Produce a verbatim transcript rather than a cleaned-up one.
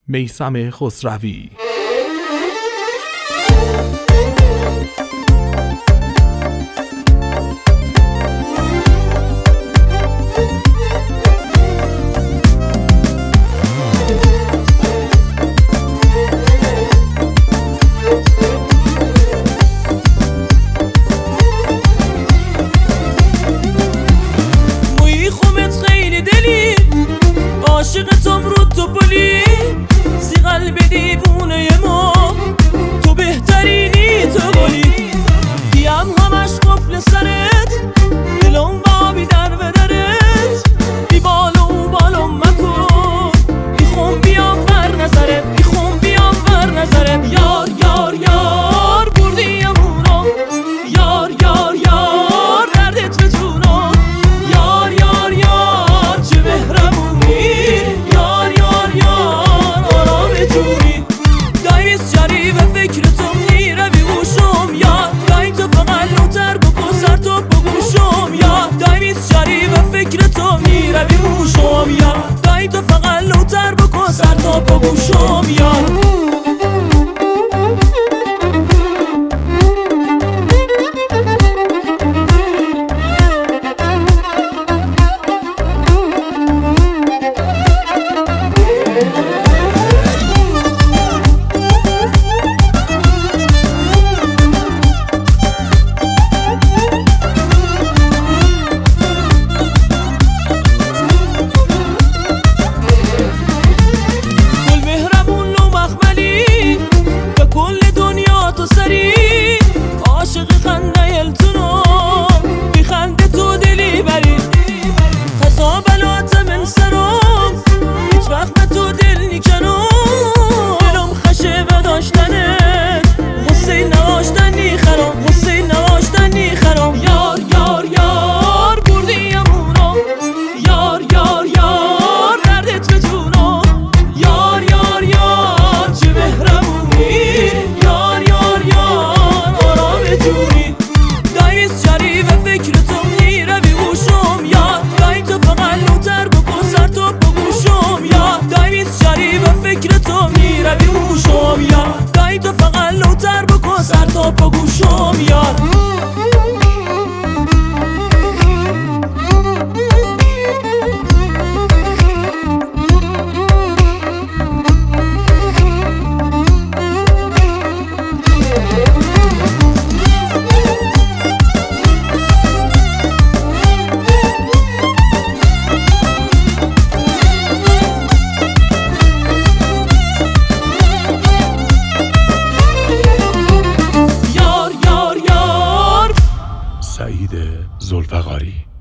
میثم خسروی. عاشقتم رو تو بلی سی قلب دیوونه ما، تو بهترینی تو بلی بیام همش قفل سرت دلم بابی در بدرت بی بالو بالم مکن میخوام بیام بر نظرت میخوام بیام بر نظرت یار یار یار بردیمونو یار یار یار دردت به جونو یار یار یار چه مهربونی یار یار یار آرام جونی دایویست جری و فکر تو میره بیگوشم یار دایی تو فقط لوتر بکن سر تو بگوشم یار دایویست جری و فکر تو میره بیگوشم یار دایی تو فقط لوتر بکن سر تو بگوشم یار عاشق خنده التونو بخنده تو دلی بری خزا بلات من سرم هیچ وقت به تو دل نیکنم دلم خشه بداشتنه غصه نواشتن نیخرم غصه نواشتن نیخرم یار یار یار بردیمونو یار یار یار دردت به جونو یار یار یار چه مهربونی یار یار یار آرام جونی دایویست جری و فکر تو میره بیگوشم یار دایی تو فقط لوتر بکن سر تو بگوشم یار دایویست جری و فکر تو میره بیگوشم یار دایی تو فقط لوتر بکن سر تو بگوشم یار سعید ذوالفقاری.